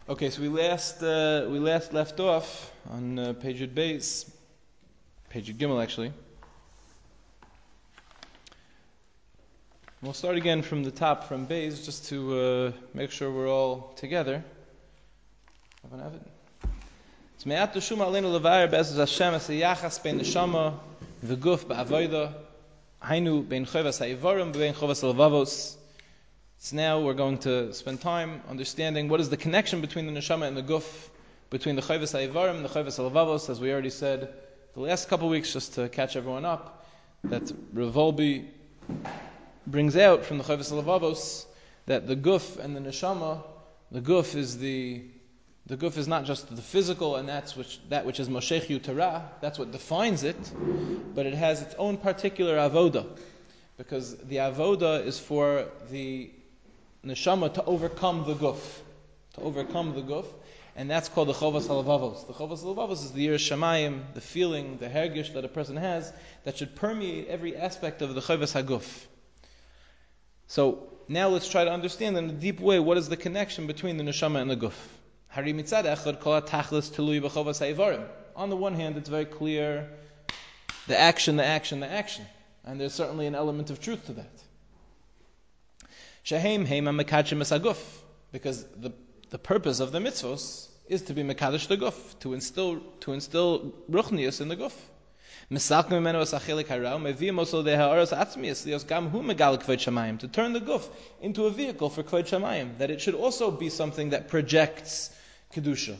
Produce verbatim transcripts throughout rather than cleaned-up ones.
Okay, so we last uh, we last left off on uh, page Yud Beis, page Yud Gimel actually. We'll start again from the top, from Beis, just to uh, make sure we're all together. It's me'at tushum aleinu levayer be'ezus Hashem es yachas bein neshama v'guf ba'avoda hainu bein chovas ha'ivarim bein chovas halevavos. So now we're going to spend time understanding what is the connection between the neshama and the guf, between the chovas ha'ivarim and the chovas halevavos, as we already said the last couple of weeks, just to catch everyone up, that Rav Wolbe brings out from the chovas halevavos that the guf and the neshama, the guf is the the guf is not just the physical, and that's which that which is moshech yutara, that's what defines it, but it has its own particular avoda, because the avoda is for the neshama to overcome the guf, to overcome the guf, and that's called the chovas halevavos. The chovas halevavos is the yiras shamayim, the feeling, the hergish that a person has that should permeate every aspect of the chovas haguf. So now let's try to understand in a deep way what is the connection between the neshama and the guf. On the one hand, it's very clear the action, the action, the action, and there's certainly an element of truth to that. Because the the purpose of the mitzvos is to be mekadosh the guf, to instill to instill ruchnius in the guf. To turn the guf into a vehicle for kvod shamayim, that it should also be something that projects kedusha.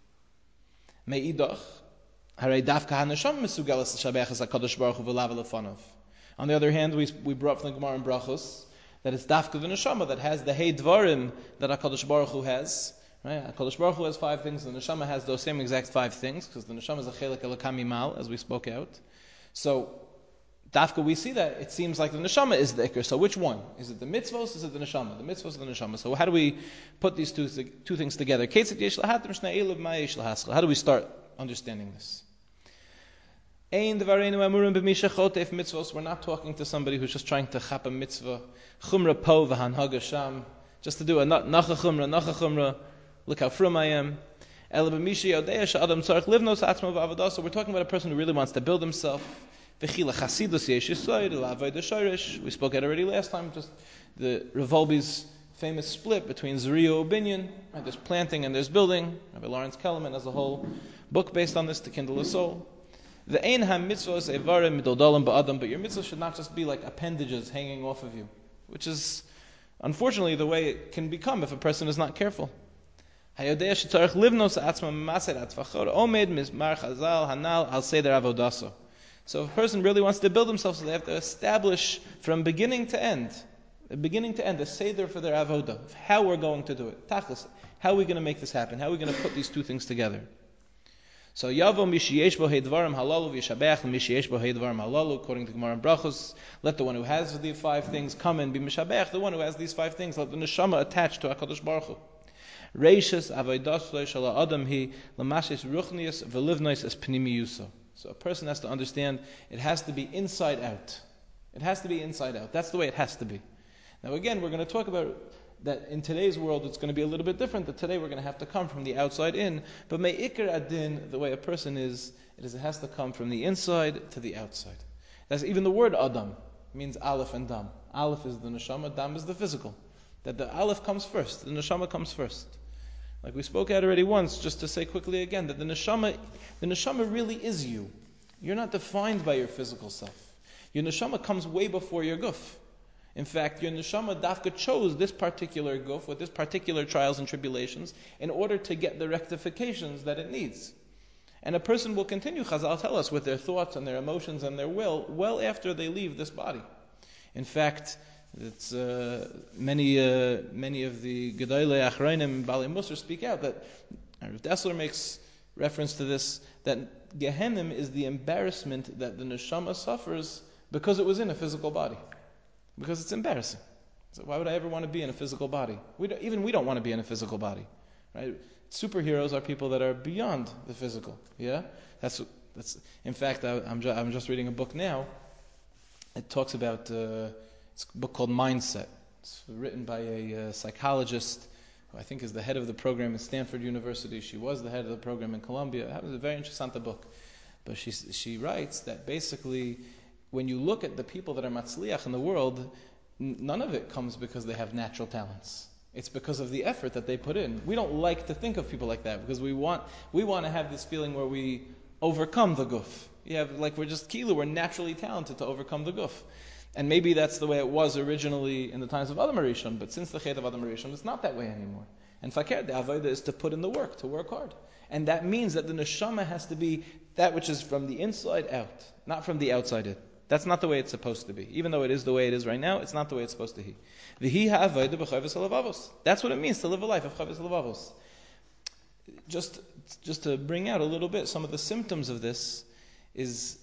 On the other hand, we we brought from the Gemara in Brachos that it's dafka the neshama that has the hey dvarim that HaKadosh Baruch Hu has. Right? HaKadosh Baruch Hu has five things, the neshama has those same exact five things, because the neshama is a chelik elokam mimal, as we spoke out. So, dafka, we see that it seems like the neshama is the ikr. So which one? Is it the mitzvos? Is it the neshama? The mitzvos or the neshama? So how do we put these two two things together? How do we start understanding this? We're not talking to somebody who's just trying to chap a mitzvah, chumra po v'hanhaga sham, just to do a nacha chumra, nacha chumra, look how frum I am. So we're talking about a person who really wants to build himself. We spoke out already last time, just the Rav Wolbe's famous split between Zriya Binyan, right? There's planting and there's building. Rabbi Lawrence Kellerman has a whole book based on this, to kindle a soul. The ein ha-mitzvos evarim midoldalim ba'adam, but your mitzvah should not just be like appendages hanging off of you, which is unfortunately the way it can become if a person is not careful. So if a person really wants to build themselves, so they have to establish from beginning to end, beginning to end, a seder for their avodah, of how we're going to do it. Tachlis, how are we going to make this happen? How are we going to put these two things together? So Yavo Mishiyesh Bo Heidvarim Halalu V'Yishabech Mishiyesh Bo Heidvarim Halalu, according to Gemara and Brachos, let the one who has the five things come and be Mishabech, the one who has these five things, let the neshama attach to HaKadosh Baruch Hu. Reishis Avodas Lo Shala Adam Hi Lamashis Ruchnius V'Livnois Es Pnimi Yuso. So a person has to understand it has to be inside out. It has to be inside out. That's the way it has to be. Now again, we're going to talk about that in today's world it's going to be a little bit different, that today we're going to have to come from the outside in, but me'ikar adin, the way a person is, it is it has to come from the inside to the outside. That's even the word Adam means Aleph and Dam. Aleph is the neshama, Dam is the physical. That the Aleph comes first, the neshama comes first. Like we spoke out already once, just to say quickly again, that the neshama, the neshama really is you. You're not defined by your physical self. Your neshama comes way before your guf. In fact, your neshama dafka chose this particular guf with this particular trials and tribulations in order to get the rectifications that it needs. And a person will continue, Chazal tell us, with their thoughts and their emotions and their will, well after they leave this body. In fact, it's uh, many uh, many of the Gedolei Achrayim Balei Musar speak out that Rav Dessler makes reference to this, that Gehenim is the embarrassment that the neshama suffers because it was in a physical body. Because it's embarrassing. So why would I ever want to be in a physical body? We don't, even we don't want to be in a physical body, right? Superheroes are people that are beyond the physical. Yeah, that's that's. In fact, I, I'm ju- I'm just reading a book now. It talks about uh, it's a book called Mindset. It's written by a uh, psychologist who I think is the head of the program at Stanford University. She was the head of the program in Columbia. It was a very interesting book. But she she writes that basically, when you look at the people that are matzliach in the world, n- none of it comes because they have natural talents. It's because of the effort that they put in. We don't like to think of people like that because we want we want to have this feeling where we overcome the guf. You have like we're just kilu, we're naturally talented to overcome the guf. And maybe that's the way it was originally in the times of Adam Arishon, but since the Chet of Adam Arishon, it's not that way anymore. And fakir, the avodah is to put in the work, to work hard. And that means that the neshama has to be that which is from the inside out, not from the outside in. That's not the way it's supposed to be. Even though it is the way it is right now, it's not the way it's supposed to be. V'hi ha'avodah b'chavos halavavos. That's what it means to live a life of chavos halavavos. Just, just to bring out a little bit, some of the symptoms of this is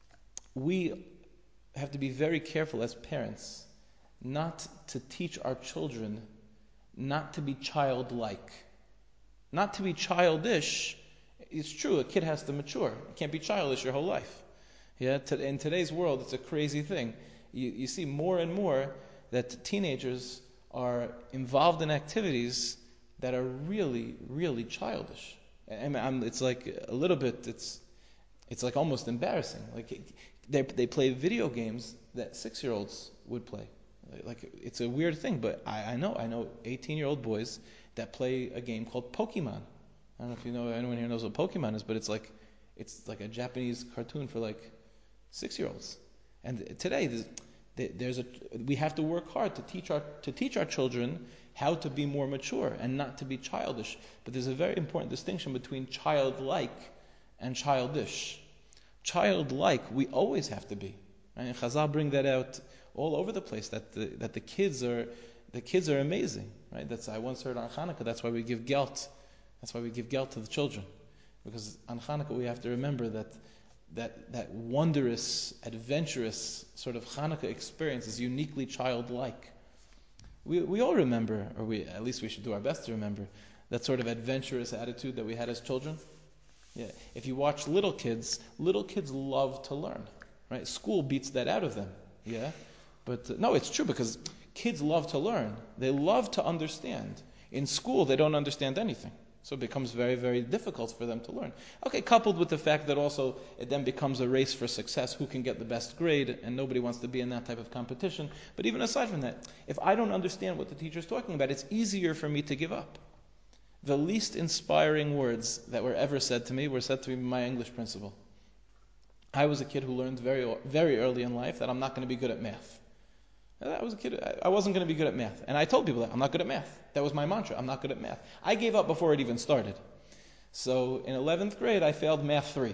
we have to be very careful as parents not to teach our children not to be childlike. Not to be childish. It's true, a kid has to mature. You can't be childish your whole life. Yeah, to, in today's world, it's a crazy thing. You, you see more and more that teenagers are involved in activities that are really, really childish. I mean, I'm, it's like a little bit, it's it's like almost embarrassing. Like they they play video games that six-year-olds would play. Like it's a weird thing, but I, I know I know eighteen-year-old boys that play a game called Pokemon. I don't know if you know anyone here knows what Pokemon is, but it's like it's like a Japanese cartoon for like six-year-olds. And today there's, there's a we have to work hard to teach our to teach our children how to be more mature and not to be childish. But there's a very important distinction between childlike and childish. Childlike, we always have to be. And Chazal bring that out all over the place. That the, that the kids are the kids are amazing, right? That's I once heard on Hanukkah. That's why we give gelt. That's why we give gelt to the children, because on Hanukkah we have to remember that that that wondrous, adventurous sort of Hanukkah experience is uniquely childlike. We we all remember, or we at least we should do our best to remember that sort of adventurous attitude that we had as children. Yeah, if you watch little kids, little kids love to learn, right? School beats that out of them. Yeah, but uh, no, it's true because kids love to learn. They love to understand. In school, they don't understand anything. So it becomes very, very difficult for them to learn. Okay, coupled with the fact that also it then becomes a race for success, who can get the best grade, and nobody wants to be in that type of competition. But even aside from that, if I don't understand what the teacher's talking about, it's easier for me to give up. The least inspiring words that were ever said to me were said to me by my English principal. I was a kid who learned very, very early in life that I'm not going to be good at math. I was a kid, I wasn't going to be good at math. And I told people that, I'm not good at math. That was my mantra, I'm not good at math. I gave up before it even started. So in eleventh grade, I failed math three.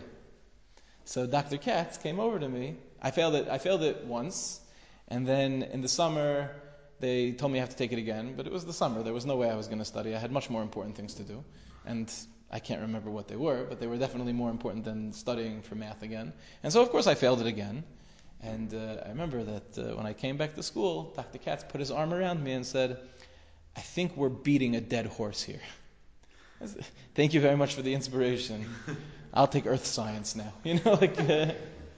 So Doctor Katz came over to me. I failed it, I failed it once. And then in the summer, they told me I have to take it again. But it was the summer. There was no way I was going to study. I had much more important things to do. And I can't remember what they were, but they were definitely more important than studying for math again. And so, of course, I failed it again. And uh, I remember that uh, when I came back to school, Doctor Katz put his arm around me and said, I think we're beating a dead horse here. Said, thank you very much for the inspiration. I'll take earth science now. You know, like, uh,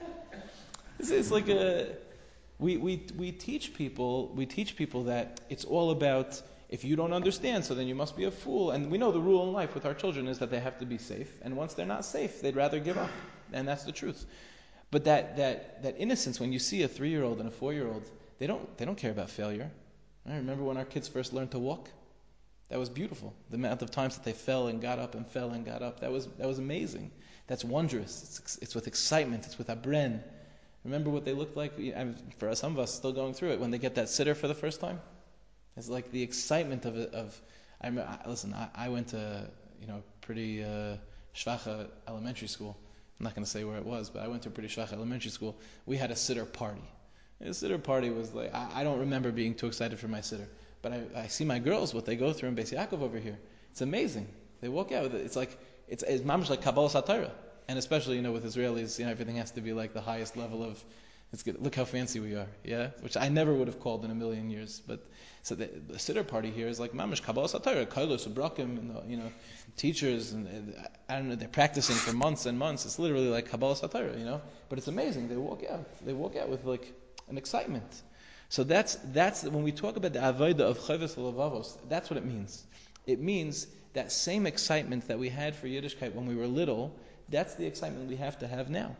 it's, it's like a, we, we, we teach people, we teach people that it's all about, if you don't understand, so then you must be a fool. And we know the rule in life with our children is that they have to be safe. And once they're not safe, they'd rather give up. And that's the truth. But that, that, that innocence, when you see a three-year-old and a four-year-old, they don't they don't care about failure. I remember when our kids first learned to walk. That was beautiful. The amount of times that they fell and got up and fell and got up. That was that was amazing. That's wondrous. It's it's with excitement. It's with abren. Remember what they looked like? For some of us still going through it, when they get that sitter for the first time. It's like the excitement of it. Of I remember, listen, I, I went to you know pretty uh, shvacha elementary school. I'm not going to say where it was, but I went to a pretty shach elementary school. We had a sitter party. The sitter party was like, I, I don't remember being too excited for my sitter. But I, I see my girls, what they go through in Beis Yaakov over here. It's amazing. They walk out with it. It's like, it's, it's mamish like Kabbalah Satira. And especially, you know, with Israelis, you know, everything has to be like the highest level of, it's good. Look how fancy we are, yeah? Which I never would have called in a million years. But, so the, the sitter party here is like mamish Kabbalah Satira, Kailos, Ubrakim, and the, you know, teachers, and, and I don't know, they're practicing for months and months. It's literally like Kabbalah Satira, you know? But it's amazing. They walk out. They walk out with like an excitement. So that's, that's when we talk about the avodah of Chovos HaLevavos, that's what it means. It means that same excitement that we had for Yiddishkeit when we were little, that's the excitement we have to have now.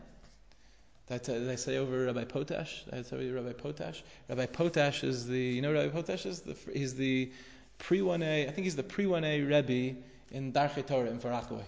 Did I, did I say over Rabbi Potash? Did I tell you Rabbi Potash? Rabbi Potash is the, you know Rabbi Potash is? The, he's the pre one A, I think he's the pre one A Rebbe in Darchei Torah in Far Rockaway.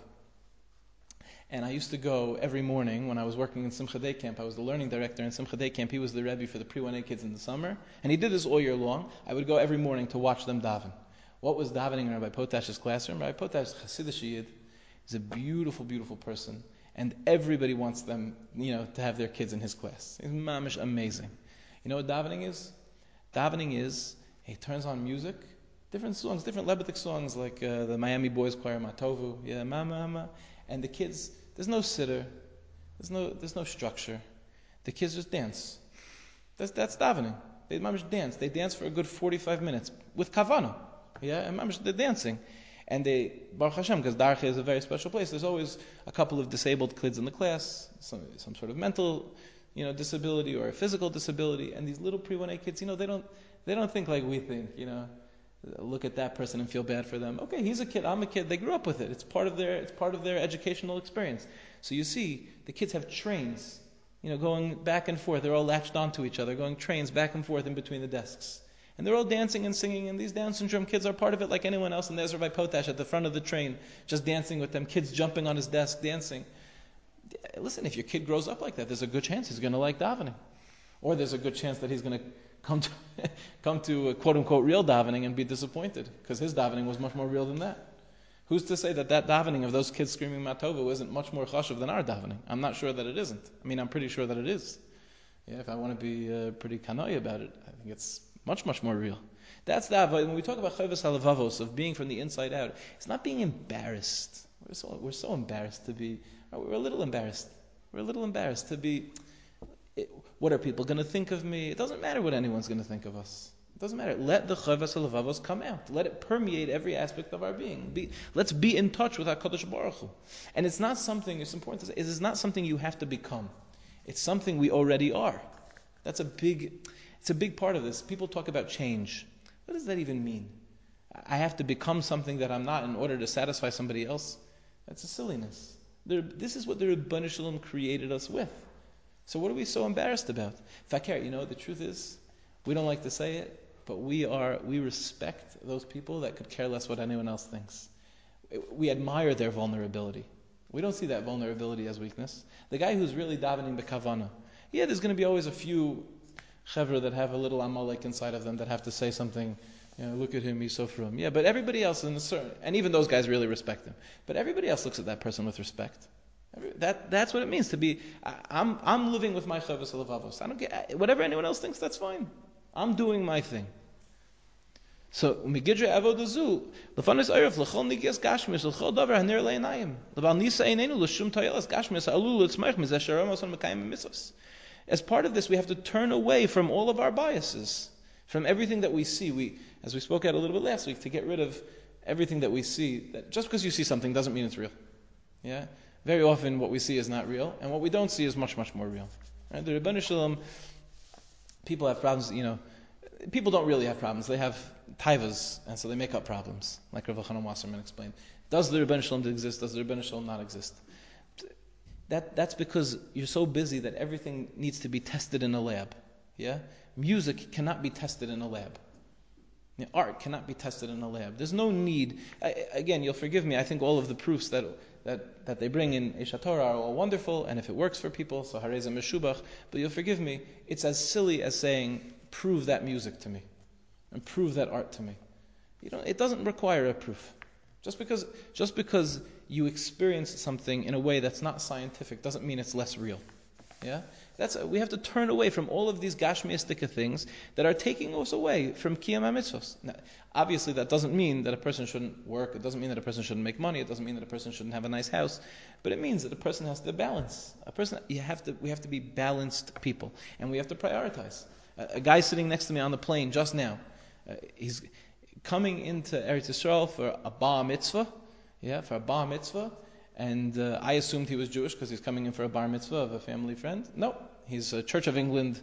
And I used to go every morning when I was working in Simcha Day Camp. I was the learning director in Simcha Day Camp. He was the Rebbe for the pre one A kids in the summer. And he did this all year long. I would go every morning to watch them daven. What was davening in Rabbi Potash's classroom? Rabbi Potash is Hasidic Yid. He's a beautiful, beautiful person. And everybody wants them, you know, to have their kids in his class. He's mamish amazing. You know what davening is? Davening is, he turns on music, different songs, different Lebedik songs, like uh, the Miami Boys Choir, Matovu, yeah, Mama, Mama. And the kids, there's no sitter, there's no there's no structure. The kids just dance. That's that's davening. They mamish dance. They dance for a good forty-five minutes with kavana. Yeah, and mamish they're dancing. And they, Baruch Hashem, because Darche is a very special place, there's always a couple of disabled kids in the class, some, some sort of mental, you know, disability or a physical disability, and these little pre one A kids, you know, they don't they don't think like we think, you know, look at that person and feel bad for them. Okay, he's a kid, I'm a kid, they grew up with it. It's part of their it's part of their educational experience. So you see, the kids have trains, you know, going back and forth. They're all latched onto each other, going trains back and forth in between the desks. And they're all dancing and singing, and these Down syndrome kids are part of it like anyone else. And there's Rabbi Potash at the front of the train, just dancing with them, kids jumping on his desk, dancing. Listen, if your kid grows up like that, there's a good chance he's going to like davening. Or there's a good chance that he's going to come to come to a quote-unquote real davening and be disappointed, because his davening was much more real than that. Who's to say that that davening of those kids screaming Matovu isn't much more chashuv than our davening? I'm not sure that it isn't. I mean, I'm pretty sure that it is. Yeah, if I want to be uh, pretty kanoi about it, I think it's much, much more real. That's the avodah. When we talk about chovos halavavos, of being from the inside out, it's not being embarrassed. We're so we're so embarrassed to be. We're a little embarrassed. We're a little embarrassed to be. It, what are people going to think of me? It doesn't matter what anyone's going to think of us. It doesn't matter. Let the chovos halavavos come out. Let it permeate every aspect of our being. Be, let's be in touch with HaKadosh Baruch Hu. And it's not something. It's important to say. It is not something you have to become. It's something we already are. That's a big. It's a big part of this. People talk about change. What does that even mean? I have to become something that I'm not in order to satisfy somebody else? That's a silliness. There, this is what the Rebbeinu Shalom created us with. So what are we so embarrassed about? Fakir, you know, the truth is, we don't like to say it, but we are we respect those people that could care less what anyone else thinks. We admire their vulnerability. We don't see that vulnerability as weakness. The guy who's really davening the kavana, yeah, there's going to be always a few chevra that have a little amalek inside of them that have to say something, you know, look at him, he's so frum. Yeah, but everybody else in a certain, and even those guys really respect him. But everybody else looks at that person with respect. Every, that that's what it means to be. I, I'm I'm living with my chovos halavavos. I don't get whatever anyone else thinks. That's fine. I'm doing my thing. So umigidre avodazu lefanis ayif lechol nigias gashmis lechol davar haner leinayim lebal nisa einenu l'shum tayelas gashmis alul l'tzmeich mizasharamos on mekayim mitzvos. As part of this, we have to turn away from all of our biases, from everything that we see. We, as we spoke out a little bit last week, to get rid of everything that we see. That just because you see something doesn't mean it's real. Yeah, very often what we see is not real, and what we don't see is much, much more real. Right? The Rebbeinu Shalom, people have problems. You know, people don't really have problems. They have taivas, and so they make up problems, like Rav Elchanan Wasserman explained. Does the Rebbeinu Shalom exist? Does the Rebbeinu Shalom not exist? That, that's because you're so busy that everything needs to be tested in a lab. Yeah? Music cannot be tested in a lab. You know, art cannot be tested in a lab. There's no need. I, again, you'll forgive me. I think all of the proofs that that, that they bring in Eish HaTorah are all wonderful, and if it works for people, so harei meshubach. But you'll forgive me. It's as silly as saying, prove that music to me, and prove that art to me. You know, it doesn't require a proof. Just because just because you experience something in a way that's not scientific doesn't mean it's less real. Yeah, that's we have to turn away from all of these gashmiistika things that are taking us away from kiyam mitzvos. Now, obviously, that doesn't mean that a person shouldn't work. It doesn't mean that a person shouldn't make money. It doesn't mean that a person shouldn't have a nice house. But it means that a person has to balance. A person, you have to. We have to be balanced people, and we have to prioritize. A, a guy sitting next to me on the plane just now, uh, he's coming into Eretz Yisrael for a bar mitzvah. Yeah, for a bar mitzvah. And uh, I assumed he was Jewish because he's coming in for a bar mitzvah of a family friend. No, he's a Church of England,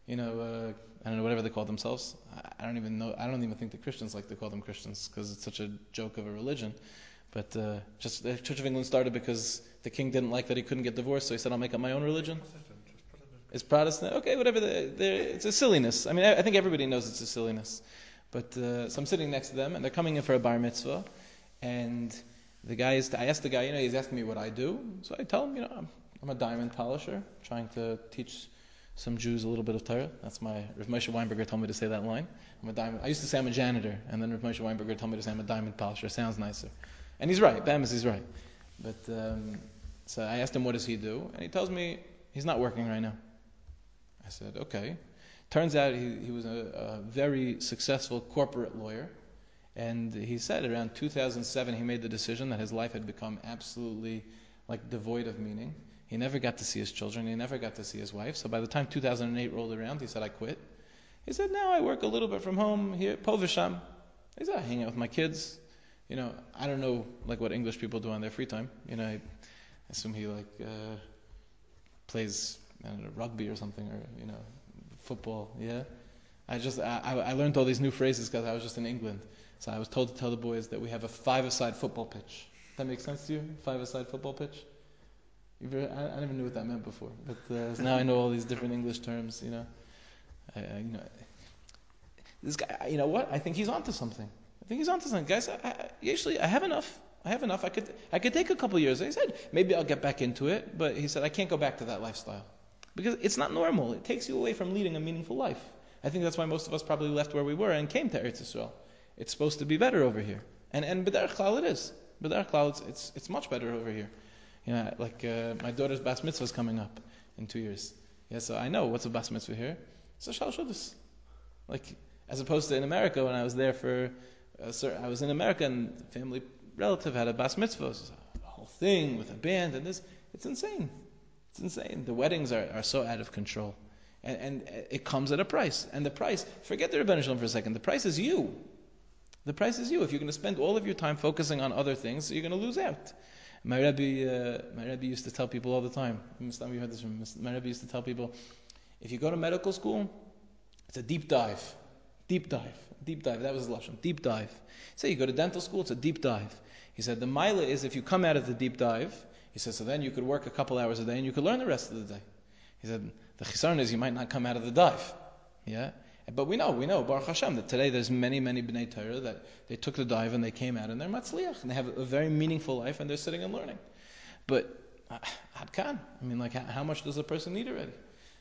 you know, uh, I don't know, whatever they call themselves. I, I don't even know, I don't even think the Christians like to call them Christians because it's such a joke of a religion. But uh, just the Church of England started because the king didn't like that he couldn't get divorced, so he said, I'll make up my own religion. It's Protestant. Okay, whatever. The, the, it's a silliness. I mean, I, I think everybody knows it's a silliness. But uh, so I'm sitting next to them, and they're coming in for a bar mitzvah, and the guy is. I asked the guy, you know, he's asking me what I do. So I tell him, you know, I'm, I'm a diamond polisher, trying to teach some Jews a little bit of Torah. That's my. Rav Moshe Weinberger told me to say that line. I'm a diamond. I used to say I'm a janitor, and then Rav Moshe Weinberger told me to say I'm a diamond polisher. Sounds nicer, and he's right. Bamis, he's right. But um, so I asked him, what does he do, and he tells me he's not working right now. I said, okay. Turns out he, he was a, a very successful corporate lawyer. And he said around two thousand seven he made the decision that his life had become absolutely like devoid of meaning. He never got to see his children. He never got to see his wife. So by the time two thousand eight rolled around, he said, I quit. He said, now I work a little bit from home here, po v'sham. He said, I hang out with my kids. You know, I don't know like what English people do on their free time. You know, I assume he like uh, plays I don't know, rugby or something, or you know, football. Yeah, I just I, I learned all these new phrases because I was just in England. So I was told to tell the boys that we have a five-a-side football pitch. That makes sense to you? Five-a-side football pitch? You've ever, I, I never knew what that meant before, but uh, so now I know all these different English terms. You know, I, I, you know, this guy. You know what? I think he's onto something. I think he's onto something, guys. I, I, actually, I have enough. I have enough. I could I could take a couple years. He said maybe I'll get back into it, but he said I can't go back to that lifestyle. Because it's not normal. It takes you away from leading a meaningful life. I think that's why most of us probably left where we were and came to Eretz Yisrael. It's supposed to be better over here. And and B'derech Klal it is. B'derech Klal it's, it's it's much better over here. You know, like uh, my daughter's Bas Mitzvah is coming up in two years. Yeah, so I know what's a Bas Mitzvah here. It's a Shal Shudas. Like, as opposed to in America when I was there for, a certain, I was in America and a family relative had a Bas Mitzvah. It was a whole thing with a band and this. It's insane. It's insane. The weddings are, are so out of control. And, and it comes at a price. And the price, forget the Rebbeinu Shalom for a second, the price is you. The price is you. If you're going to spend all of your time focusing on other things, you're going to lose out. My Rebbe, uh, my Rebbe used to tell people all the time, some of you heard this from my Rebbe used to tell people, if you go to medical school, it's a deep dive. Deep dive. Deep dive. That was his lashon. Deep dive. Say you go to dental school, it's a deep dive. He said the mila is if you come out of the deep dive, he said, so then you could work a couple hours a day and you could learn the rest of the day. He said, the chisaron is you might not come out of the dive. Yeah? But we know, we know, Baruch Hashem, that today there's many, many B'nai Torah that they took the dive and they came out and they're matzliach and they have a very meaningful life and they're sitting and learning. But, ad kan, I mean, like, how much does a person need already?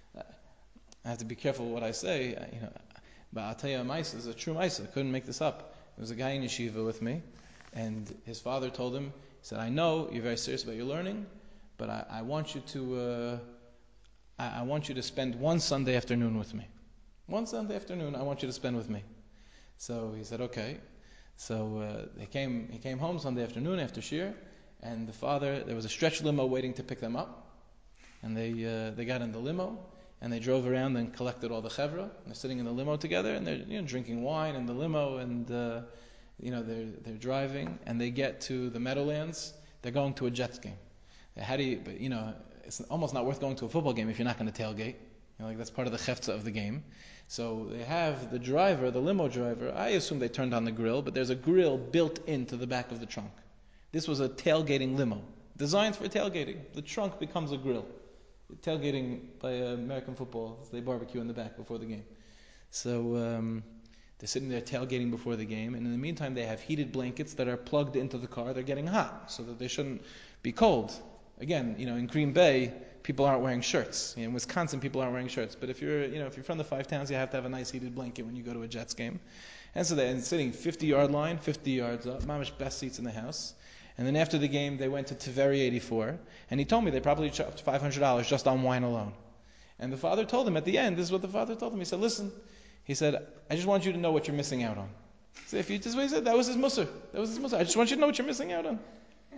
I have to be careful what I say, you know. But I'll tell you a mice is a true mice. I couldn't make this up. There was a guy in yeshiva with me, and his father told him, he said, I know you're very serious about your learning, but I, I want you to uh, I, I want you to spend one Sunday afternoon with me. One Sunday afternoon I want you to spend with me. So he said, okay. So uh, he came he came home Sunday afternoon after Shir, and the father, there was a stretch limo waiting to pick them up, and they uh, they got in the limo, and they drove around and collected all the chevra, and they're sitting in the limo together, and they're you know, drinking wine in the limo, and uh, you know they're they're driving, and they get to the Meadowlands. They're going to a Jets game. How do you? But you know, it's almost not worth going to a football game if you're not going to tailgate. You know, like that's part of the chefza of the game. So they have the driver, the limo driver. I assume they turned on the grill, but there's a grill built into the back of the trunk. This was a tailgating limo, designed for tailgating. The trunk becomes a grill. Tailgating by uh, American football, they barbecue in the back before the game. So um, they're sitting there tailgating before the game, and in the meantime they have heated blankets that are plugged into the car. They're getting hot, so that they shouldn't be cold. Again, you know, in Green Bay, people aren't wearing shirts. You know, in Wisconsin, people aren't wearing shirts. But if you're, you know, if you're from the Five Towns, you have to have a nice heated blanket when you go to a Jets game. And so they're sitting fifty-yard line, fifty yards up, mamish best seats in the house. And then after the game, they went to Taveri eighty-four, and he told me they probably charged five hundred dollars just on wine alone. And the father told him at the end, this is what the father told him. He said, listen, he said, I just want you to know what you're missing out on. So if you, this is what he said, that was his musar. That was his musar. I just want you to know what you're missing out on.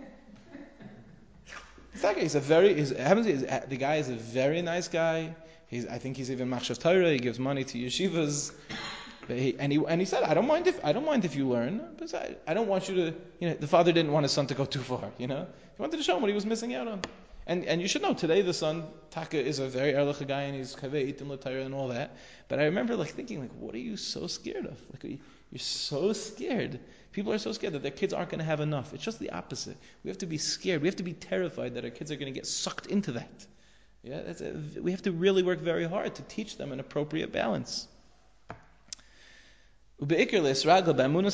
He's a very, he's, he's, the guy is a very nice guy. He's, I think he's even machshav Torah. He gives money to yeshivas. He, and he and he said, I don't mind if I don't mind if you learn, but I, I don't want you to. You know, the father didn't want his son to go too far. You know, he wanted to show him what he was missing out on. And and you should know today the son Taka is a very erlich guy and he's kaveh itim l'tayra and all that. But I remember like thinking like, what are you so scared of? Like you're so scared. People are so scared that their kids aren't going to have enough. It's just the opposite. We have to be scared. We have to be terrified that our kids are going to get sucked into that. Yeah, that's a, we have to really work very hard to teach them an appropriate balance. To live with the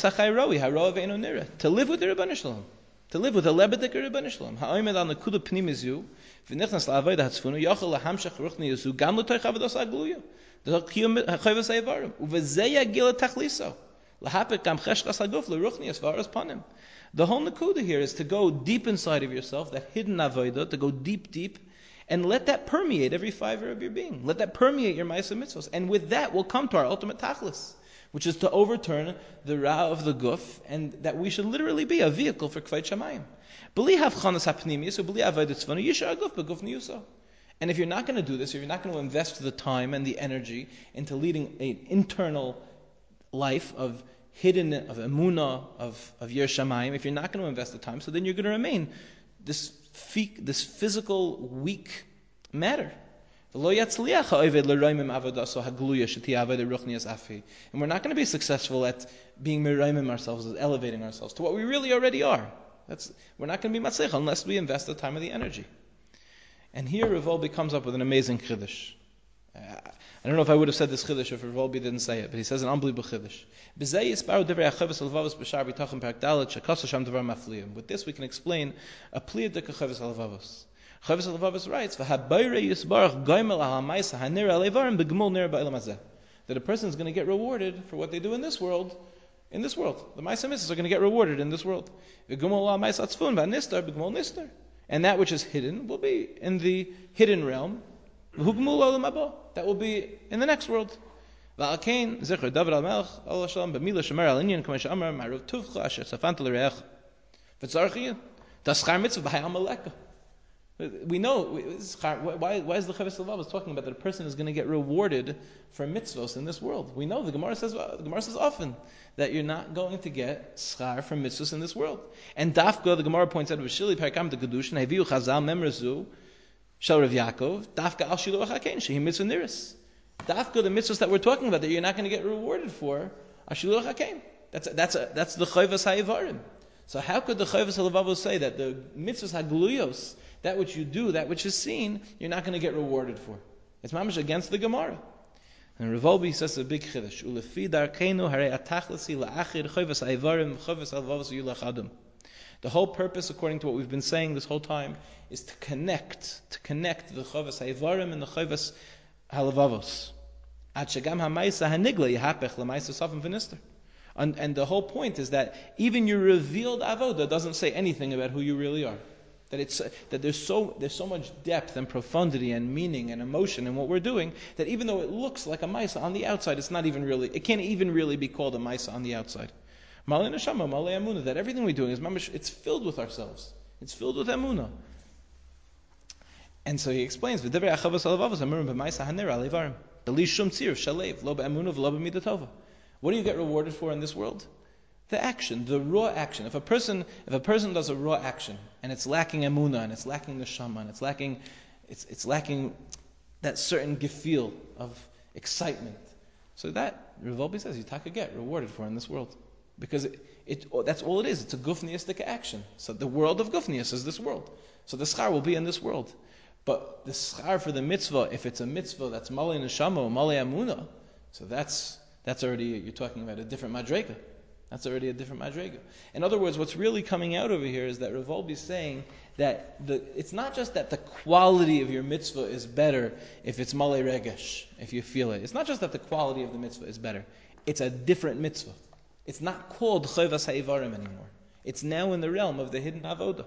Rebbeinu Shalom. To live with a lebedik Rebbeinu Shalom. Ha'omed al nekuda pnimizu, v'nichnas la'avodah hatzfunu, yochel lahamshach ruchniyazu, gam l'toich avodas ha'gluya. The chayvus ha'yivarim. U'v'zeh yagil ha'tachliso. L'hapik gam cheshkas ha'guf, l'ruchniyas v'aras panim. The whole nekuda here is to go deep inside of yourself, that hidden avodah, to go deep, deep, and let that permeate every fiber of your being. Let that permeate your ma'aseh mitzvos. And with that, we'll come to our ultimate tachlis, which is to overturn the ra of the guf, and that we should literally be a vehicle for kvayt shamayim. And if you're not going to do this, if you're not going to invest the time and the energy into leading an internal life of hidden, of emunah, of, of yer shamayim, if you're not going to invest the time, so then you're going to remain this, this physical, weak matter. And we're not going to be successful at being miraymim ourselves, as elevating ourselves to what we really already are. That's, we're not going to be matzlich unless we invest the time and the energy. And here Rav Wolbe comes up with an amazing chiddush. Uh, I don't know if I would have said this chiddush if Rav Wolbe didn't say it, but he says an unbelievable chiddush. With this we can explain a pliyah de k'chavos halavavos. Chavos halavavos writes, that a person is going to get rewarded for what they do in this world, in this world. The ma'aseh mitzvos are going to get rewarded in this world. And that which is hidden will be in the hidden realm. That will be in the next world. We know, why, why is the Chavos Halavavos talking about that a person is going to get rewarded for mitzvos in this world? We know, the Gemara says the Gemara says often that you're not going to get schar for mitzvos in this world. And Dafka, the Gemara points out, V'shili Perikam de Kedushin, Heviu Chazal Memrezu, Shel Rav Yaakov, Dafka al Shiluach HaKein, Shehi Mitzvah Niris. Dafka, the mitzvos that we're talking about that you're not going to get rewarded for, are Shiluach HaKein. That's, that's, a, that's the Chayvas HaYivarim. So how could the Chavos Halavavos say that the mitzvos HaGluyos, that which you do, that which is seen, you're not going to get rewarded for? It's mamish against the Gemara. And Rav Wolbe says a big chiddush. Ulefi darkeinu harei atachlasi la'achir chavos ha'evarim chavos halavavos yulachadum. The whole purpose, according to what we've been saying this whole time, is to connect, to connect the chavos ha'evarim and the chavos halavavos. Ad shegam ha'maisa hanigla yihapech l'maisa safim v'nister. And, and the whole point is that even your revealed avodah doesn't say anything about who you really are. That it's that there's so there's so much depth and profundity and meaning and emotion in what we're doing that even though it looks like a maisa on the outside, it's not even really. It can't even really be called a maisa on the outside. Malei neshama, malei emunah. That everything we're doing is mamish. It's filled with ourselves. It's filled with emunah. And so he explains, "V'divrei achavos halavavos amirim b'maisa hanera alevarim b'lishum tzir shalev lo be'emunah v'lo b'midatova." What do you get rewarded for in this world? The action, the raw action. If a person, if a person does a raw action and it's lacking emunah and it's lacking neshama and it's lacking, it's it's lacking that certain gefil of excitement, so that Rav Wolbe says you taka get rewarded for in this world because it, it that's all it is. It's a gufniistic action. So the world of gufnius is this world. So the schar will be in this world, but the schar for the mitzvah, if it's a mitzvah that's malei neshama or malei emunah, so that's that's already you're talking about a different madrega. That's already a different madrega. In other words, what's really coming out over here is that Rav Wolbe is saying that the, it's not just that the quality of your mitzvah is better if it's malei regesh, if you feel it. It's not just that the quality of the mitzvah is better. It's a different mitzvah. It's not called chavos ha'ivarim anymore. It's now in the realm of the hidden avodah.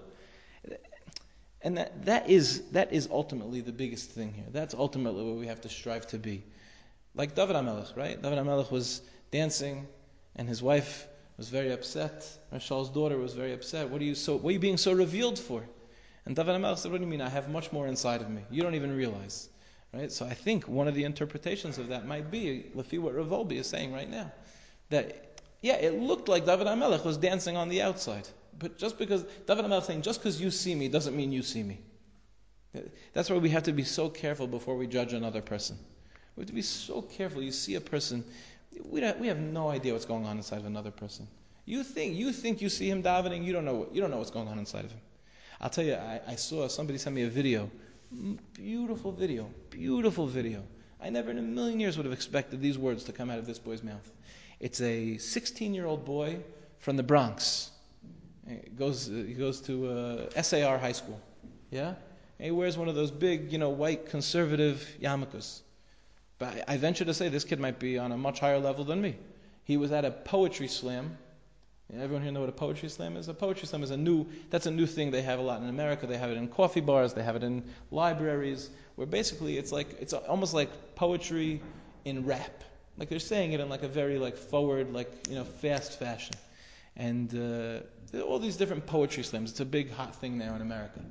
And that, that is that is ultimately the biggest thing here. That's ultimately what we have to strive to be. Like David HaMelech, right? David HaMelech was dancing, and his wife was very upset. Rashal's daughter was very upset. What are you so? What are you being so revealed for? And David HaMelech said, "What do you mean? I have much more inside of me. You don't even realize." Right? So I think one of the interpretations of that might be, Lefi what Rav Wolbe is saying right now, that yeah, it looked like David HaMelech was dancing on the outside, but just because David HaMelech is saying, just because you see me doesn't mean you see me. That's why we have to be so careful before we judge another person. We have to be so careful. You see a person, we don't, we have no idea what's going on inside of another person. You think you think you see him davening, you don't know you don't know what's going on inside of him. I'll tell you, I, I saw somebody send me a video, beautiful video, beautiful video. I never in a million years would have expected these words to come out of this boy's mouth. It's a sixteen-year-old boy from the Bronx. He goes he goes to uh, S A R high school, yeah. And he wears one of those big, you know, white conservative yarmulkes. But I, I venture to say this kid might be on a much higher level than me. He was at a poetry slam. Everyone here know what a poetry slam is? A poetry slam is a new, that's a new thing they have a lot in America. They have it in coffee bars, they have it in libraries, where basically it's like, it's almost like poetry in rap. Like they're saying it in like a very like forward, like, you know, fast fashion. And uh, there are all these different poetry slams. It's a big hot thing now in America.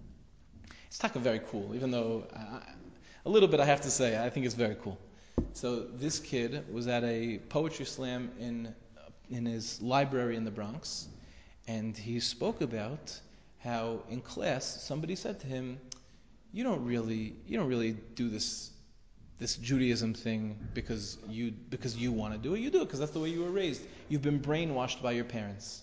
It's taka very cool, even though I, a little bit I have to say, I think it's very cool. So this kid was at a poetry slam in in his library in the Bronx, and he spoke about how in class somebody said to him, "You don't really, you don't really do this, this Judaism thing because you because you want to do it. You do it because that's the way you were raised. You've been brainwashed by your parents."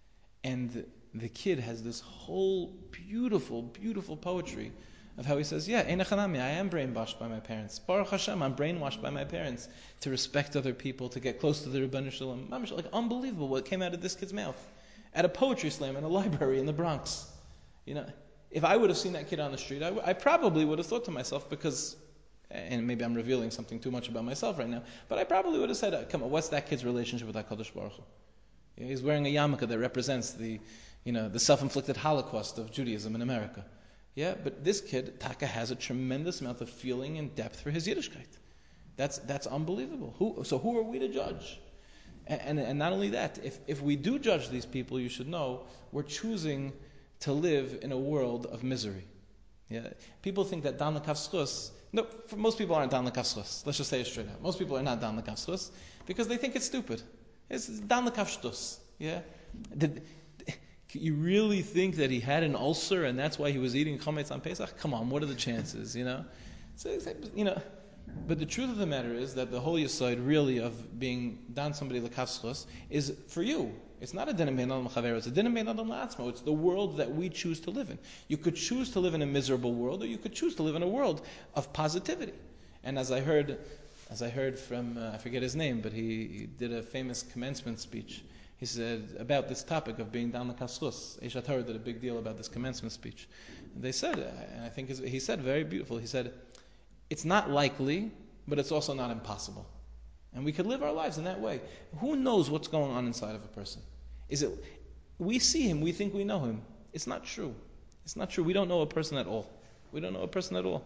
And the kid has this whole beautiful, beautiful poetry of how he says, yeah, Ein Echanami, I am brainwashed by my parents. Baruch Hashem, I'm brainwashed by my parents to respect other people, to get close to the Rebbeinu Shalom. Like, unbelievable what came out of this kid's mouth. At a poetry slam in a library in the Bronx. You know, if I would have seen that kid on the street, I, w- I probably would have thought to myself, because, and maybe I'm revealing something too much about myself right now, but I probably would have said, come on, what's that kid's relationship with HaKadosh Baruch Hu? You know, he's wearing a yarmulke that represents the, you know, the self-inflicted Holocaust of Judaism in America. Yeah, but this kid, Taka, has a tremendous amount of feeling and depth for his Yiddishkeit. That's that's unbelievable. Who, so who are we to judge? And, and and not only that, if if we do judge these people, you should know we're choosing to live in a world of misery. Yeah, people think that Dan L'Kaf no, for most people aren't Dan L'Kaf Schus. Let's just say it straight out. Most people are not Dan L'Kaf Schus because they think it's stupid. It's Dan L'Kaf Shtus. Yeah. Did, You really think that he had an ulcer and that's why he was eating chametz on Pesach? Come on, what are the chances, you know? So, you know, but the truth of the matter is that the whole yesod really of being dan somebody l'kaf schus is for you. It's not a din mein adam l'chaver, it's a din mein adam la'atzmo. It's the world that we choose to live in. You could choose to live in a miserable world, or you could choose to live in a world of positivity. And as I heard, as I heard from uh, I forget his name, but he, he did a famous commencement speech. He said about this topic of being down the kaschus. Eshat Torah did a big deal about this commencement speech. And they said, and I think he said very beautiful. He said, it's not likely, but it's also not impossible. And we could live our lives in that way. Who knows what's going on inside of a person? Is it we see him, we think we know him. It's not true. It's not true. We don't know a person at all. We don't know a person at all.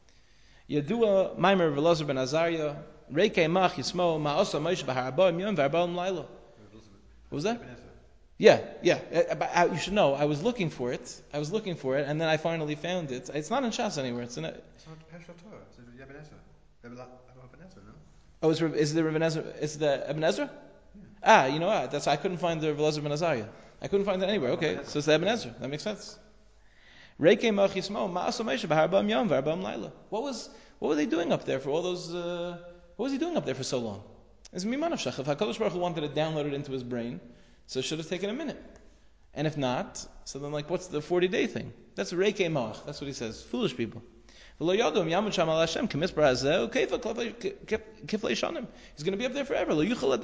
Yadua Maimer Velazar ben Azariah, Reikei Mach Yismo Ma'osa Moshe B'Haraboim Yom V'Arbaim Laila. What was that? Yeah, yeah. But I, you should know, I was looking for it. I was looking for it, and then I finally found it. It's not in Shas anywhere. It's in. A, it's not Peshat Torah. It's Ibn Ezra. Ibn Ezra, no? Oh, it's, is the Ibn Ezra? It's the Ibn Ezra? Yeah. Ah, you know what? That's I couldn't find the Velazar ben Azariah. I couldn't find it anywhere. Okay, so it's the Ibn Ezra. That makes sense. Reikei Mach Yismo Ma'asa Moshe B'Haraboim Yom V'Arbaim Laila. What was what were they doing up there for all those? Uh, what was he doing up there for so long? It's Miman of Shach. If HaKadosh Baruch Hu wanted to download it into his brain, so it should have taken a minute. And if not, so then like, what's the forty-day thing? That's Reikei Moach. That's what he says. Foolish people. He's going to be up there forever.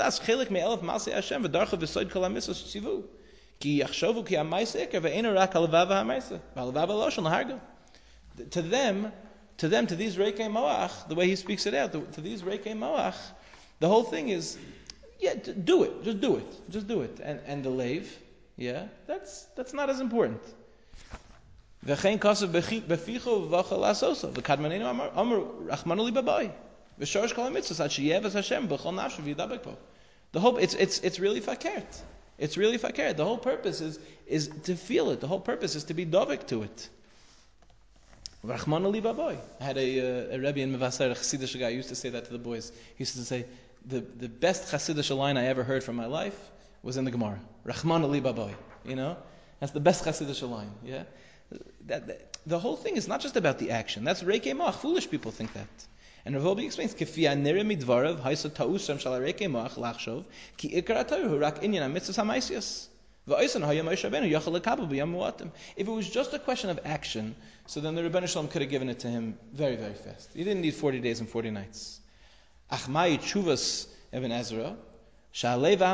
To them, to them, to these Reikei Moach, the way he speaks it out, to these Reikei Moach, the whole thing is, yeah, do it. Just do it. Just do it. And and the lave, yeah, that's that's not as important. V'chein kasav beficho v'achal asoso v'kadmanenu amar amar rachmanu li babai v'shorish kol hamitzvos ad sheyevas Hashem b'chol nafsho v'yidabek bo. The whole it's it's it's really fakert. It's really fakert. The whole purpose is is to feel it. The whole purpose is to be dovek to it. Rachmanu li babai. I had a uh, a rebbe in Mevaser, a Chassidish guy, used to say that to the boys. He used to say, The, the best Chassidish line I ever heard from my life was in the Gemara. Rachmanu li babai. You know? That's the best Chassidish line. Yeah? That, that, the whole thing is not just about the action. That's reikei moach. Foolish people think that. And Rav Wolbe explains, "Kifi anere midvarav haisa ta'usam shal reikei moach lachshov ki ikar ha'Torah hu rak inyan ha'mitzvos ha'maisiyos va'osan haya Moshe Rabbeinu yachal lekabel b'yam mu'atim." If it was just a question of action, so then the Rebbeinu Shalom could have given it to him very, very fast. He didn't need forty days and forty nights. Achmai tshuvas Ibn Ezra. The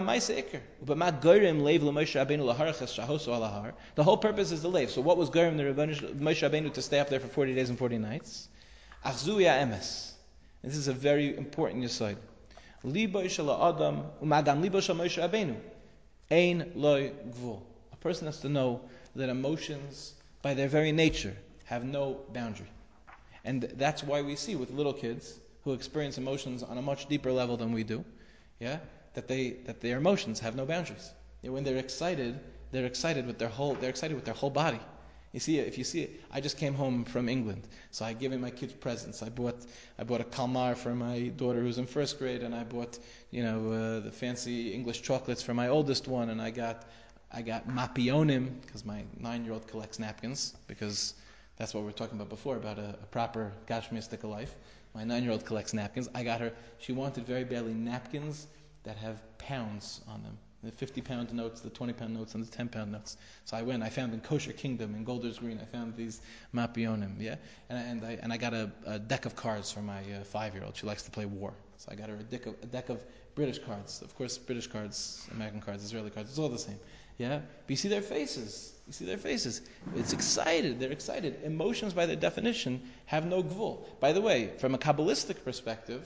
whole purpose is the leiv. So what was Gerim the Moshe Rabbeinu to stay up there for forty days and forty nights? Achzuya emes. This is a very important yesod. Libo shel adam umadam libo shel Moshe Rabbeinu ein loy gvul. A person has to know that emotions, by their very nature, have no boundary, and that's why we see with little kids who experience emotions on a much deeper level than we do. Yeah. That they that their emotions have no boundaries. When they're excited, they're excited with their whole they're excited with their whole body. You see it, if you see it, I just came home from England, so I given my kids presents. I bought I bought a kalmar for my daughter who's in first grade, and I bought you know uh, the fancy English chocolates for my oldest one, and I got I got mapionim because my nine-year-old collects napkins, because that's what we were talking about before about a, a proper gashmiistic life. My nine-year-old collects napkins. I got her. She wanted very badly napkins that have pounds on them. The fifty-pound notes, the twenty-pound notes, and the ten-pound notes. So I went, I found in Kosher Kingdom, in Golders Green, I found these mapionim, yeah? And, and, I, and I got a, a deck of cards for my uh, five-year-old. She likes to play war. So I got her a deck, of, a deck of British cards. Of course, British cards, American cards, Israeli cards, it's all the same. Yeah? But you see their faces. You see their faces. It's excited. They're excited. Emotions, by their definition, have no gvul. By the way, from a Kabbalistic perspective,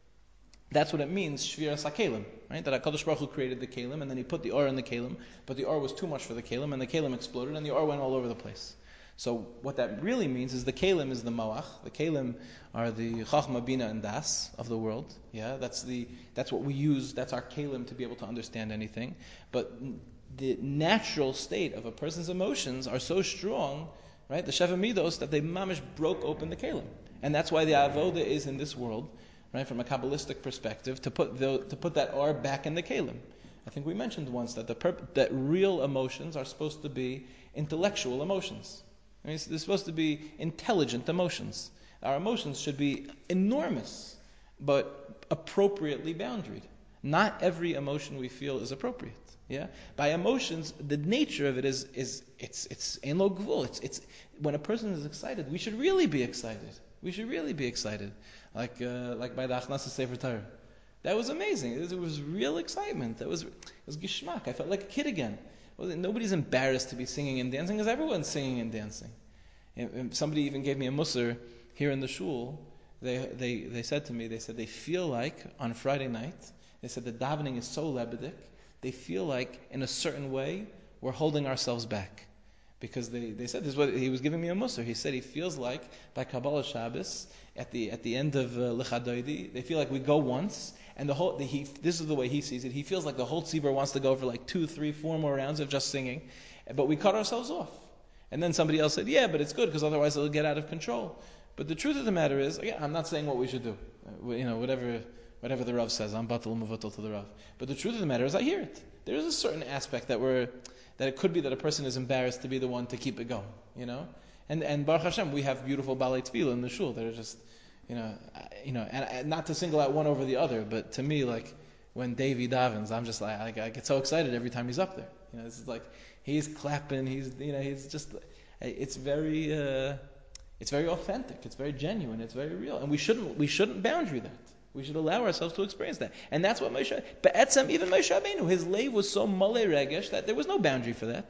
that's what it means, Shviras HaKelim, right? That HaKadosh Baruch Hu created the Kelim, and then he put the Or in the Kelim, but the Or was too much for the Kelim, and the Kelim exploded, and the Or went all over the place. So what that really means is the Kelim is the Moach. The Kelim are the Chachma, Bina, and Das of the world. Yeah, that's the that's what we use. That's our Kelim to be able to understand anything. But the natural state of a person's emotions are so strong, right? The Sheva Midos, that they mamish broke open the Kelim, and that's why the Avoda is in this world. Right, from a Kabbalistic perspective, to put the, to put that R back in the Kelim. I think we mentioned once that the perp- that real emotions are supposed to be intellectual emotions. I mean, they're supposed to be intelligent emotions. Our emotions should be enormous, but appropriately boundaried. Not every emotion we feel is appropriate. Yeah, by emotions, the nature of it is is it's it's ein lo gvul. It's it's when a person is excited, we should really be excited. We should really be excited, like uh, like by the Achnasa Sefer Torah. That was amazing. It was, it was real excitement. That was it was gishmak. I felt like a kid again. Well, nobody's embarrassed to be singing and dancing, because everyone's singing and dancing. And, and somebody even gave me a musar here in the shul. They they they said to me, they said they feel like on Friday night, they said the davening is so lebedik, they feel like in a certain way we're holding ourselves back. Because they, they said this is what he was giving me a musar. He said he feels like by Kabbalah Shabbos at the at the end of uh, Lecha Doidi, they feel like we go once, and the whole the, he this is the way he sees it. He feels like the whole tzibur wants to go for like two, three, four more rounds of just singing, but we cut ourselves off. And then somebody else said, yeah, but it's good because otherwise it'll get out of control. But the truth of the matter is, again, I'm not saying what we should do. Uh, you know, whatever whatever the Rav says, I'm batal u'mevatal to the Rav. But the truth of the matter is, I hear it. There is a certain aspect that we're that it could be that a person is embarrassed to be the one to keep it going, you know? And and Baruch Hashem, we have beautiful balei tefillah in the shul. They're just, you know, you know, and, and not to single out one over the other, but to me, like, when Davey davens, I'm just like, I, I get so excited every time he's up there. You know, this is like, he's clapping, he's, you know, he's just, it's very, uh, it's very authentic, it's very genuine, it's very real. And we shouldn't, we shouldn't boundary that. We should allow ourselves to experience that. And that's what Moshe, Be'etzem, even Moshe Rabbeinu, his leiv was so malei regesh that there was no boundary for that.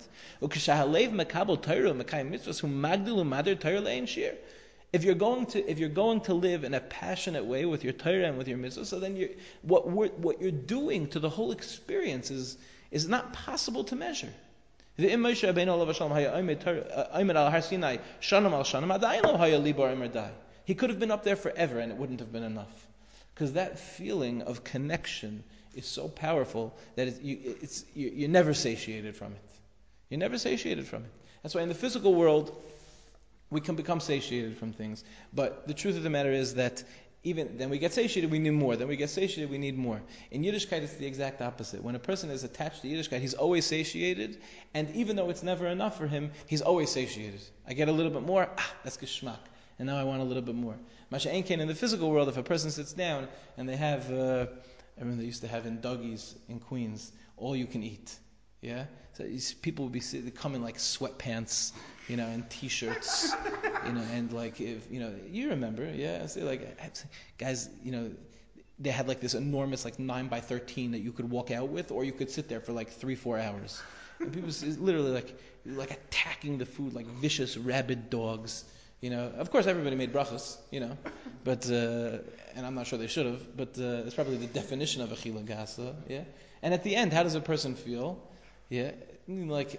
If you're going to, if you're going to live in a passionate way with your Torah and with your mitzvah, so then you, what we're, what you're doing to the whole experience is, is not possible to measure. He could have been up there forever and it wouldn't have been enough. Because that feeling of connection is so powerful that it's, you, it's, you, you're never satiated from it. You're never satiated from it. That's why in the physical world, we can become satiated from things. But the truth of the matter is that even then we get satiated, we need more. Then we get satiated, we need more. In Yiddishkeit, it's the exact opposite. When a person is attached to Yiddishkeit, he's always satiated, and even though it's never enough for him, he's always satiated. I get a little bit more, ah, that's geschmack, and now I want a little bit more. Masha Einkein, in the physical world, if a person sits down and they have, uh, I remember they used to have in Dougie's in Queens, all you can eat. Yeah, so these people would be they come in like sweatpants, you know, and t-shirts, you know, and like if you know, you remember, yeah, so like guys, you know, they had like this enormous like nine by thirteen that you could walk out with, or you could sit there for like three four hours, and people literally like like attacking the food like vicious rabid dogs. You know, of course everybody made brachas, you know, but uh, and I'm not sure they should have, but uh, it's probably the definition of achila gasa, yeah. And at the end, how does a person feel? Yeah, like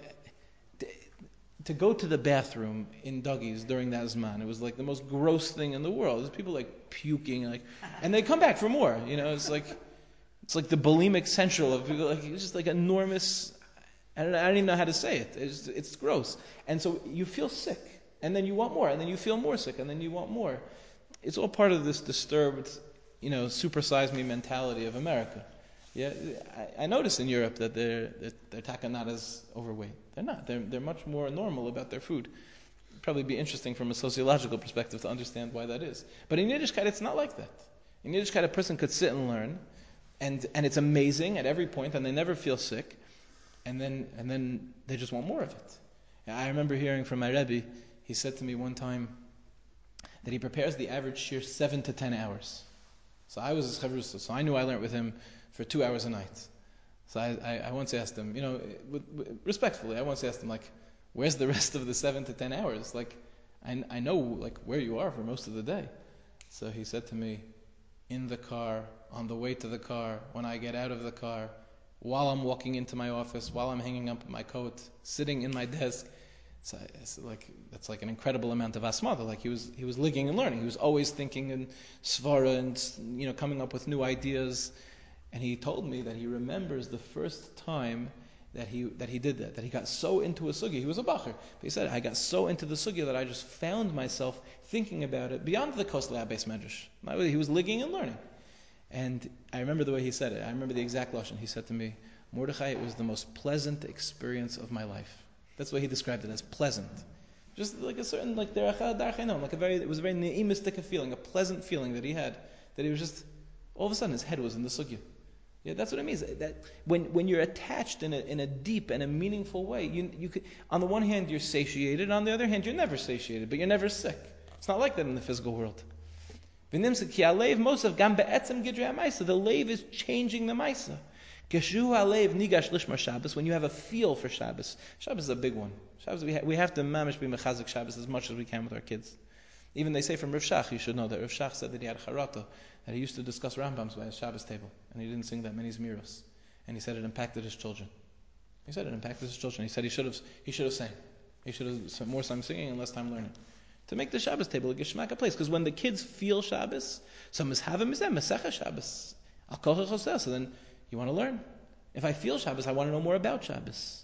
to go to the bathroom in Dougie's during that Zman, it was like the most gross thing in the world. There's people like puking, like, and they come back for more. You know, it's like it's like the bulimic central of people. Like it's just like enormous. I don't, I don't even know how to say it. It's it's gross, and so you feel sick, and then you want more, and then you feel more sick, and then you want more. It's all part of this disturbed, you know, supersize me mentality of America. Yeah, I, I notice in Europe that they're they're, they're taka not as overweight. They're not. They're they're much more normal about their food. It'd probably be interesting from a sociological perspective to understand why that is. But in Yiddishkeit, it's not like that. In Yiddishkeit, a person could sit and learn, and and it's amazing at every point, and they never feel sick, and then and then they just want more of it. I remember hearing from my Rebbe. He said to me one time that he prepares the average shir seven to ten hours. So I was his chavrusa, so I knew I learned with him for two hours a night. So I, I, I once asked him, you know, with, with, respectfully, I once asked him, like, where's the rest of the seven to ten hours? Like, I, I know, like, where you are for most of the day. So he said to me, in the car, on the way to the car, when I get out of the car, while I'm walking into my office, while I'm hanging up my coat, sitting in my desk. So it's like that's like an incredible amount of asmada. Like he was he was ligging and learning. He was always thinking in svara and you know coming up with new ideas. And he told me that he remembers the first time that he that he did that. That he got so into a sugya. He was a bacher. But he said, I got so into the sugya that I just found myself thinking about it beyond the kosla base medrash. He was ligging and learning. And I remember the way he said it. I remember the exact lashon. He said to me, Mordechai, it was the most pleasant experience of my life. That's what he described it as, pleasant. Just like a certain, like, like a very, it was a very ne'imistic feeling, a pleasant feeling that he had, that he was just, all of a sudden his head was in the sugya. Yeah, that's what it means. That when when you're attached in a in a deep and a meaningful way, you you could, on the one hand you're satiated, on the other hand you're never satiated, but you're never sick. It's not like that in the physical world. The lave is changing the maisa. When you have a feel for Shabbos, Shabbos is a big one. Shabbos, we, ha- we have to mamish be mechazik Shabbos as much as we can with our kids. Even they say from Rav Shach, you should know that Rav Shach said that he had charata, that he used to discuss Rambams by his Shabbos table, and he didn't sing that many Zmiros. And he said it impacted his children. He said it impacted his children. He said he should have he should have sang. He should have spent more time singing and less time learning. To make the Shabbos table a geshmak a place. Because when the kids feel Shabbos, so mishavim is that, Masecha Shabbos. So then you want to learn. If I feel Shabbos, I want to know more about Shabbos.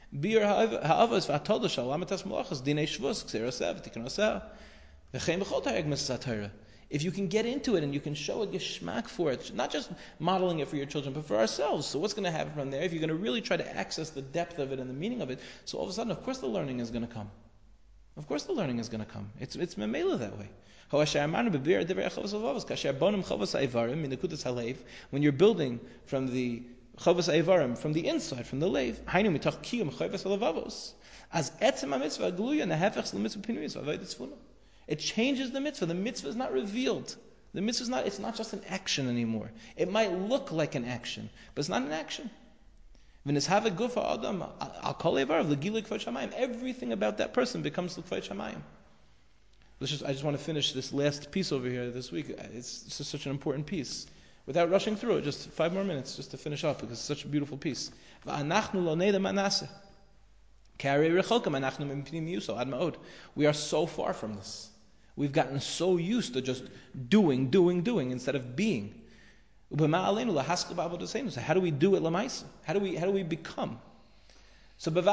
If you can get into it and you can show a geschmack for it, not just modeling it for your children, but for ourselves. So what's going to happen from there? If you're going to really try to access the depth of it and the meaning of it, so all of a sudden, of course the learning is going to come. Of course the learning is going to come. It's it's memela that way. When you're building from the chavos aivarim, from the inside, from the lave, it changes the mitzvah. The mitzvah is not revealed. The mitzvah is not, it's not just an action anymore. It might look like an action, but it's not an action. Everything about that person becomes l'kvod shamayim. Let's just, I just want to finish this last piece over here this week. It's just such an important piece. Without rushing through it, just five more minutes just to finish off because it's such a beautiful piece. We are so far from this. We've gotten so used to just doing, doing, doing instead of being. So how do we do it lamaisa? How do we how do we become? So of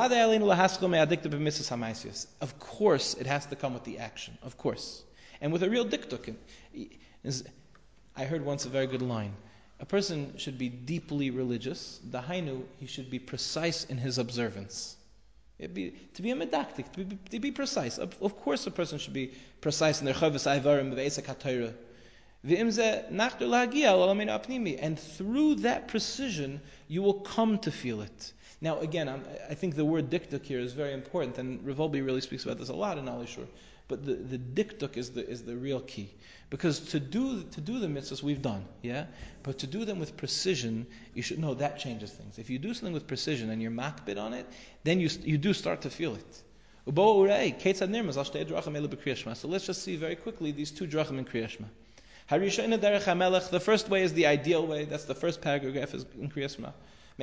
course it has to come with the action, of course, and with a real diktuk. I heard once a very good line. A person should be deeply religious. Dahainu, he should be precise in his observance. Be, to be a medactic, to be, to be precise. Of, of course, a person should be precise in their chavos aivarim v'eisek haTorah. And through that precision, you will come to feel it. Now, again, I'm, I think the word diktuk here is very important, and Revolbi really speaks about this a lot in Ali Shur. But the, the diktuk is the is the real key, because to do to do the mitzvahs we've done, yeah. But to do them with precision, you should know that changes things. If you do something with precision and you're makbid on it, then you you do start to feel it. So let's just see very quickly these two drachim in Kriyas Shema. The first way is the ideal way. That's the first paragraph is in Kriyas Shema.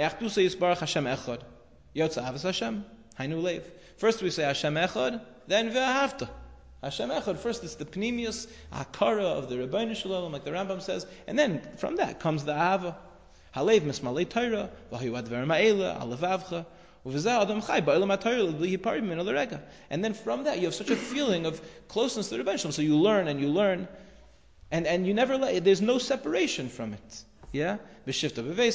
First we say Hashem Echad, then Ve'ahavta. Hashem Echad. First it's the Pnimius, Hakara of the Rebbeinu Shalom, like the Rambam says, and then from that comes the Ahava. Halev Mismalei Torah, V'hayu Adver Ma'ela, Alavavcha, U'v'zeh Adam Chai, Ba'olam HaTorah, L'hi Parim Min Olerega. And then from that you have such a feeling of closeness to the Rebbeinu Shalom, so you learn and you learn, and and you never let, there's no separation from it. Yeah? Right?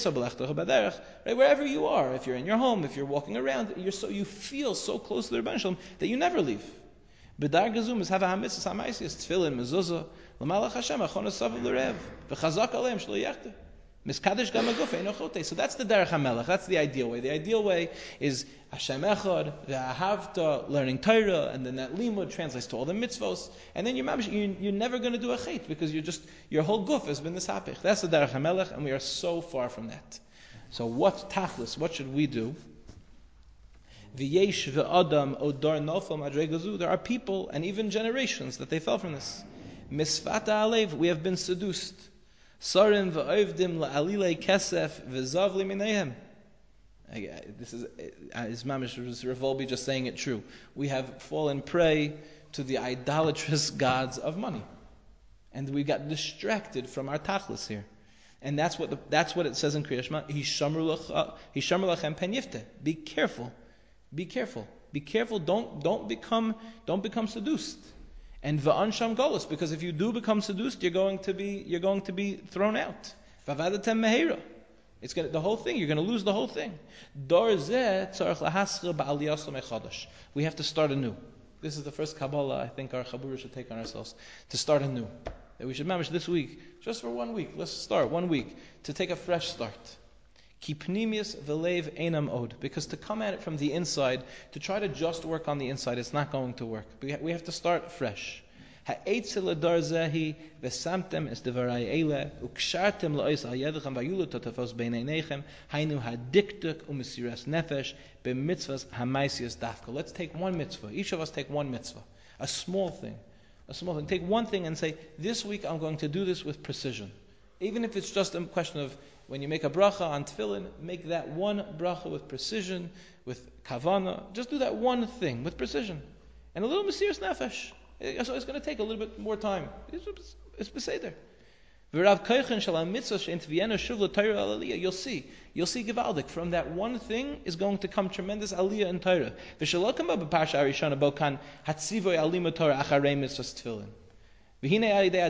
Wherever you are, if you're in your home, if you're walking around, you're so you feel so close to the Rebbeinu Shalom that you never leave. B'dar gazum is have a hamitzvah hamaisiyas tefillin mezuzah l'malach Hashem achon asav l'rev v'chazak aleim shlo yachter miskadesh gam aguf ein ochote. So that's the derech hamelech. That's the ideal way. The ideal way is Hashem echad ve'ahavta, learning Torah, and then that limud translates to all the mitzvos, and then you're you're, you're never going to do a chait because you're just your whole guf has been this hapich. That's the derech hamelech, and we are so far from that. So what tachlis? What should we do? V'yesh ve'adam odar nofel madregazu. There are people and even generations that they fell from this. Misfata alev, we have been seduced. Sarim v'oivdim la'alilei kesef v'zav limineihem. This is is Mamish Revolbi just saying it true. We have fallen prey to the idolatrous gods of money, and we got distracted from our tachlis here. And that's what the, that's what it says in Kriyas Shema. Hishamru lachem pen yifte. Be careful. Be careful. Be careful. Don't don't become don't become seduced. And va'ansham golus, because if you do become seduced, you're going to be you're going to be thrown out. Vavadatem meheira. It's going the whole thing. You're going to lose the whole thing. Dor zeh tzarich lahaschil ba'aliyaslo mechadash. We have to start anew. This is the first Kabbalah I think our Chabura should take on ourselves to start anew. That we should manage this week, just for one week. Let's start one week to take a fresh start. Ki pnimius v'leiv einam od, because to come at it from the inside, to try to just work on the inside, it's not going to work. We have to start fresh. Ha'etzel adar zehi v'samtem es devarai eile ukshartem la'ois al yedechem v'ayulu totafos beineinechem hainu hadiktuk umesiras nefesh b'mitzvahs hamaisias dafka. Let's take one mitzvah. Each of us take one mitzvah, a small thing, a small thing. Take one thing and say, this week I'm going to do this with precision. Even if it's just a question of when you make a bracha on tefillin, make that one bracha with precision, with kavana. Just do that one thing with precision. And a little mesiras nefesh. So it's going to take a little bit more time. It's beseder. You'll see. You'll see Givaldik. From that one thing is going to come tremendous aliyah in Torah. What's going to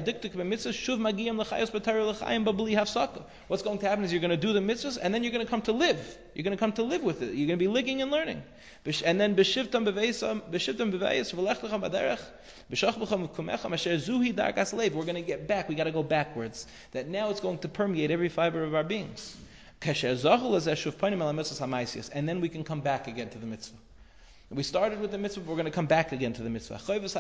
happen is you're going to do the mitzvahs and then you're going to come to live. You're going to come to live with it. You're going to be living and learning. And then we're going to get back. We got to go backwards. That now it's going to permeate every fiber of our beings. And then we can come back again to the mitzvah. We started with the mitzvah, but we're going to come back again to the mitzvah.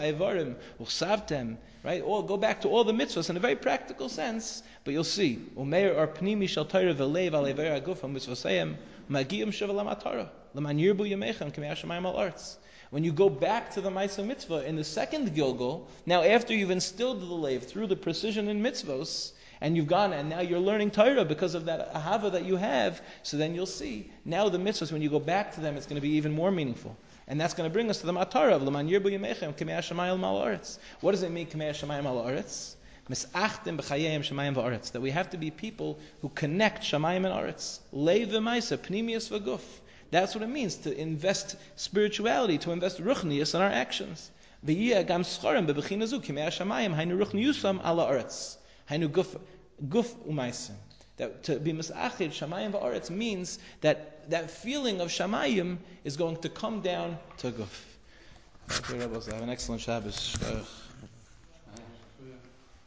Right? Or go back to all the mitzvahs in a very practical sense, but you'll see. When you go back to the Ma'aseh mitzvah in the second Gilgul, now after you've instilled the lave through the precision in mitzvahs, and you've gone and now you're learning Torah because of that ahava that you have, so then you'll see, now the mitzvahs, when you go back to them, it's going to be even more meaningful. And that's going to bring us to the Matara of L'man Yirbu Yemechem K'mei HaShamayim Al-Aretz. What does it mean, K'mei HaShamayim Al-Aretz? Mis'achtem b'chayayim Shamayim V'aretz. That we have to be people who connect Shamayim and Aretz. Leiv v'maisa, Pnimius v'guf. That's what it means to invest spirituality, to invest ruchnius in our actions. V'yiyah gam schorem b'bechina zu K'mei HaShamayim Hainu ruchniyusam ala Aretz. Hainu guf guf u'maisa. That to be misachid shamayim va'aretz means that that feeling of shamayim is going to come down to guf. Okay, Rebbe, have an excellent Shabbos.